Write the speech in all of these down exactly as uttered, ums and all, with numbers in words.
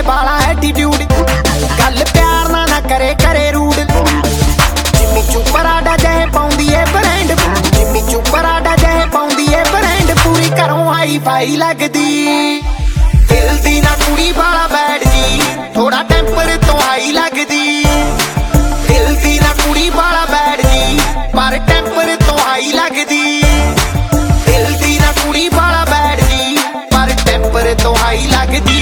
होवे बाला एटीट्यूड गल प्यार ना ना करे करे रूड जिम्मी चुपराडा जहे पाउंदी है ब्रांड जिम्मी चुपराडा जहे पाउंदी है ब्रांड पूरी घरों हाई फाई लगदी दिल दी ना कुड़ी बाला बैड जी थोड़ा टेंपर तो हाई लगदी दिल दी ना कुड़ी बाला बैड जी पर टेंपर तो हाई लगदी दिल दी ना कुड़ी बाला बैड जी पर टेंपर तो हाई लगदी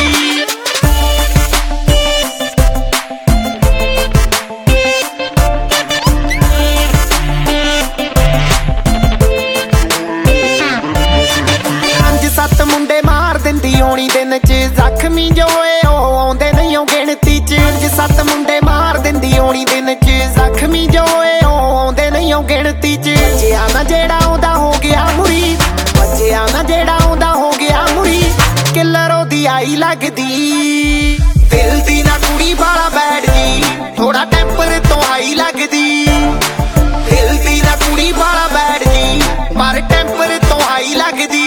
सत मुंडे मार दिंदी होनी दिन च जख्मी जो आउंदे नहीं गिणती च सत मुंडे मार दिंदी होनी दिन च जख्मी जो आउंदे नहीं गिणती च बचिया ना जेड़ा आउंदा हो गया मुरी बचिया ना जेड़ा आउंदा हो गया मुरी किलर ओदी आई लगदी दिल दी ना कुड़ी बाला बैड जी थोड़ा टेंपर तो हाई लगदी दिल दी ना कुड़ी बाला बैड जी पर टेंपर तो हाई लगदी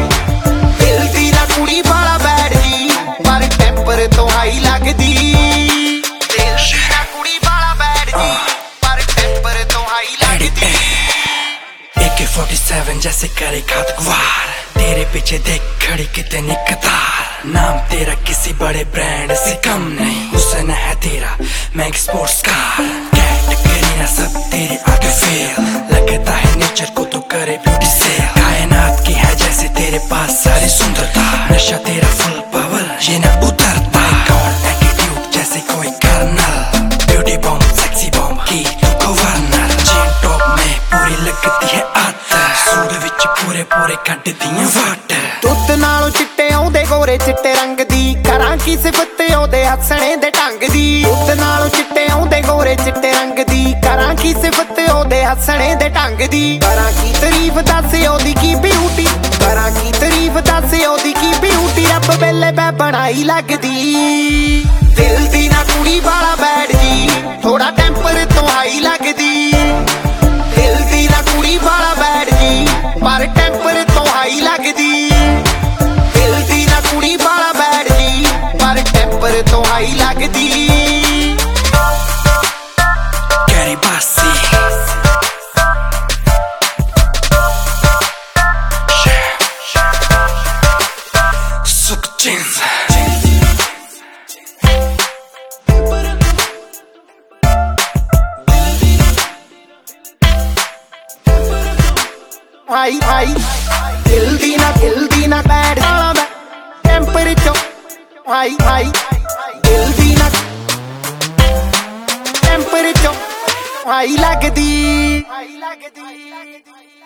कुड़ी बाला बैड जी पर टेंपर तो हाई लगदी दिल दी ना कुड़ी बाला बैड जी पर टेंपर तो हाई लगदी ए के सैंतालीस जैसे करे घातक वार तेरे पीछे देख खड़ी कितनी कतार नाम तेरा किसी बड़े ब्रांड से कम नहीं हुस्न है तेरा मैग स्पोर्ट्स कार कैटेगरी ना सब तेरे आगे फेल लगता है नेचर को तो करे ब्यूटी सेल कायनात की है जैसे तेरे पास सारी सुंदरता नशा तेरा फुल पावर ये ना उतरता गॉड एटीट्यूड जैसे कोई colonel beauty bomb sexy bomb की तू गवर्नर जीन टॉप में पूरी लगती है आतर सूट विच पूरे पूरे कड्डदियां वाटर दुੱਧ नालों चिट्टे आउंदे गोरे चिट्टे रंग दी करां की सिफत ओदे हसणे दे ढंग दी दुੱਧ नालों चिट्टे आउंदे गोरे चिट्टे रंग दी करां की सिफत ओदे हसणे दे ढंग दी करां की तारीफ दस ओदी की ब्यूटी करां की तारीफ दस ओदी की ब्यूटी रब वेले मैं बनाई लगदी दिल दी ना कुड़ी बाला बैड जी थोड़ा टेंपर तो हाई लगदी दिल दी ना कुड़ी बाला बैड जी पर टेंपर तो हाई लगदी दिल दी ना कुड़ी बाला बैड जी पर टेंपर तो हाई लगदी Gary Bassi Sukchins हाई हाई दिल दी ना दिल दी ना बैड टेंपर चो हाई हाई दिल दी ना टेंपर चो हाई लगदी